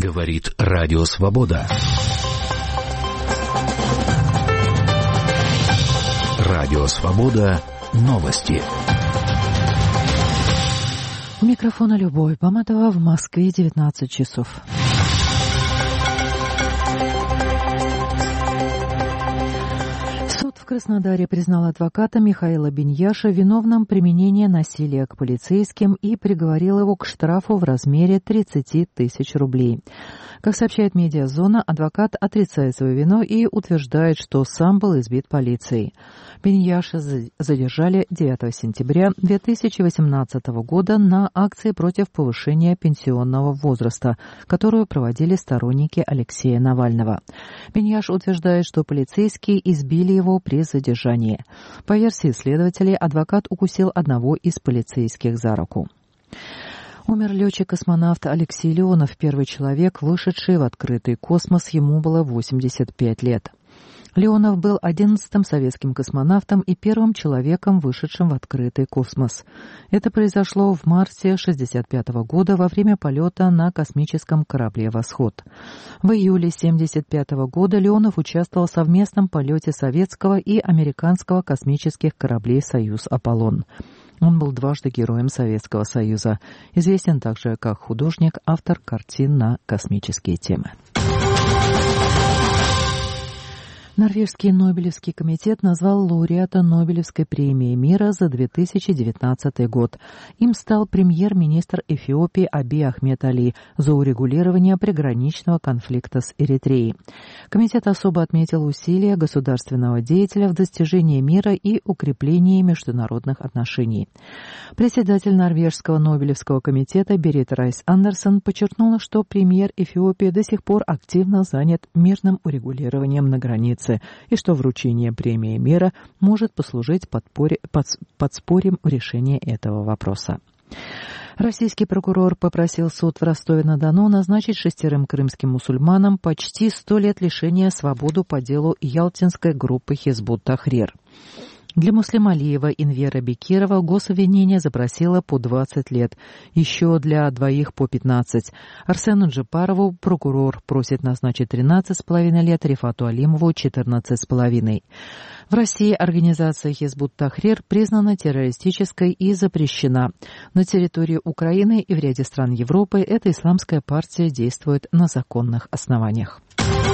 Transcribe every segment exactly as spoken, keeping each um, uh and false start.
Говорит Радио Свобода. Радио Свобода. Новости. У микрофона Любовь Баматова. В Москве девятнадцать часов. Суд в Краснодаре признал адвоката Михаила Биньяша виновным применения насилия к полицейским и приговорил его к штрафу в размере тридцать тысяч рублей. Как сообщает «Медиазона», адвокат отрицает свою вину и утверждает, что сам был избит полицией. Биньяша задержали девятого сентября две тысячи восемнадцатого года на акции против повышения пенсионного возраста, которую проводили сторонники Алексея Навального. Биньяш утверждает, что полицейские избили его при задержании. По версии следователей, адвокат укусил одного из полицейских за руку. Умер летчик-космонавт Алексей Леонов, первый человек, вышедший в открытый космос. Ему было восемьдесят пять лет. Леонов был одиннадцатым советским космонавтом и первым человеком, вышедшим в открытый космос. Это произошло в марте шестьдесят пятого года во время полета на космическом корабле «Восход». В июле семьдесят пятого года Леонов участвовал в совместном полете советского и американского космических кораблей «Союз-Аполлон». Он был дважды Героем Советского Союза. Известен также как художник, автор картин на космические темы. Норвежский Нобелевский комитет назвал лауреата Нобелевской премии мира за две тысячи девятнадцатый год. Им стал премьер-министр Эфиопии Абий Ахмед Али за урегулирование приграничного конфликта с Эритреей. Комитет особо отметил усилия государственного деятеля в достижении мира и укреплении международных отношений. Председатель Норвежского Нобелевского комитета Берит Райс Андерсон подчеркнула, что премьер Эфиопии до сих пор активно занят мирным урегулированием на границе, и что вручение премии мира может послужить подпоре, под, подспорьем в решении этого вопроса. Российский прокурор попросил суд в Ростове-на-Дону назначить шестерым крымским мусульманам почти сто лет лишения свободы по делу ялтинской группы Хизбут-Тахрир. Для Муслим Алиева и Инвера Бекирова гособвинение запросило по двадцать лет, еще для двоих по пятнадцать. Арсену Джипарову прокурор просит назначить тринадцать с половиной лет, Рифату Алимову четырнадцать с половиной. В России организация Хизбут-Тахрир признана террористической и запрещена. На территории Украины и в ряде стран Европы эта исламская партия действует на законных основаниях.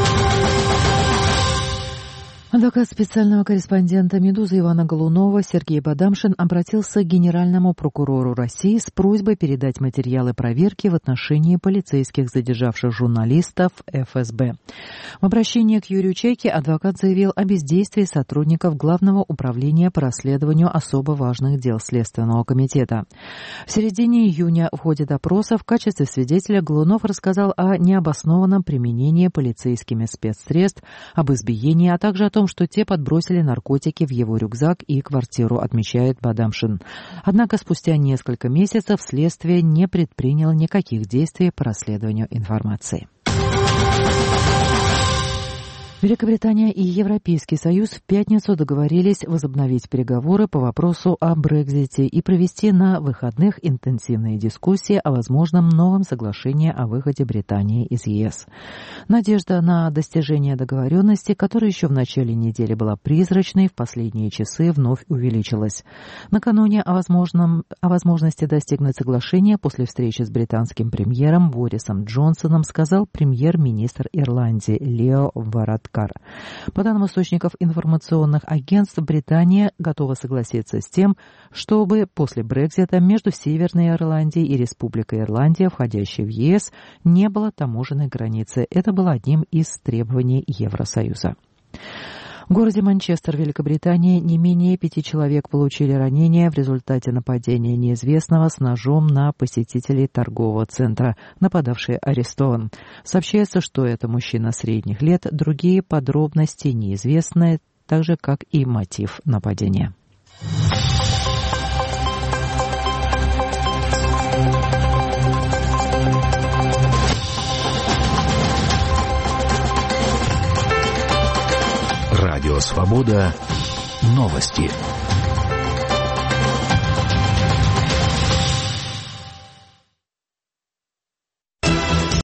Адвокат специального корреспондента «Медузы» Ивана Голунова Сергей Бадамшин обратился к генеральному прокурору России с просьбой передать материалы проверки в отношении полицейских, задержавших журналистов эф эс бэ. В обращении к Юрию Чайке адвокат заявил о бездействии сотрудников Главного управления по расследованию особо важных дел Следственного комитета. В середине июня в ходе допроса в качестве свидетеля Голунов рассказал о необоснованном применении полицейскими спецсредств, об избиении, а также о том, что те подбросили наркотики в его рюкзак и квартиру, отмечает Бадамшин. Однако спустя несколько месяцев следствие не предприняло никаких действий по расследованию информации. Великобритания и Европейский Союз в пятницу договорились возобновить переговоры по вопросу о Брексите и провести на выходных интенсивные дискуссии о возможном новом соглашении о выходе Британии из е эс. Надежда на достижение договоренности, которая еще в начале недели была призрачной, в последние часы вновь увеличилась. Накануне о, возможном, о возможности достигнуть соглашения после встречи с британским премьером Борисом Джонсоном сказал премьер-министр Ирландии Лео Варадкар. По данным источников информационных агентств, Британия готова согласиться с тем, чтобы после Брексита между Северной Ирландией и Республикой Ирландия, входящей в е эс, не было таможенной границы. Это было одним из требований Евросоюза. В городе Манчестер, Великобритания, не менее пяти человек получили ранения в результате нападения неизвестного с ножом на посетителей торгового центра. Нападавший арестован. Сообщается, что это мужчина средних лет. Другие подробности неизвестны, так же, как и мотив нападения. Радио Свобода. Новости.